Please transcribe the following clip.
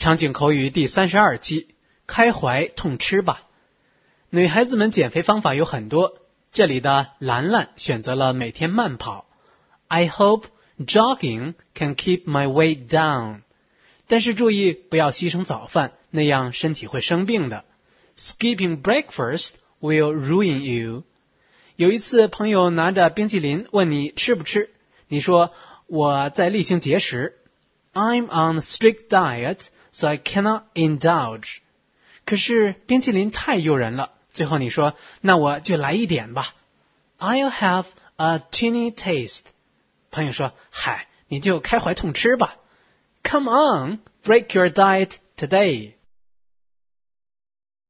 场景口语第32期，开怀痛吃吧。女孩子们减肥方法有很多，这里的兰兰选择了每天慢跑。I hope jogging can keep my weight down. 但是注意不要牺牲早饭，那样身体会生病的。Skipping breakfast will ruin you. 有一次朋友拿着冰淇淋问你吃不吃，你说我在例行节食。I'm on a strict diet, so I cannot indulge. 可是冰淇淋太诱人了，最后你说那我就来一点吧。I'll have a teeny taste. 朋友说嗨，你就开怀痛吃吧。Come on, break your diet today.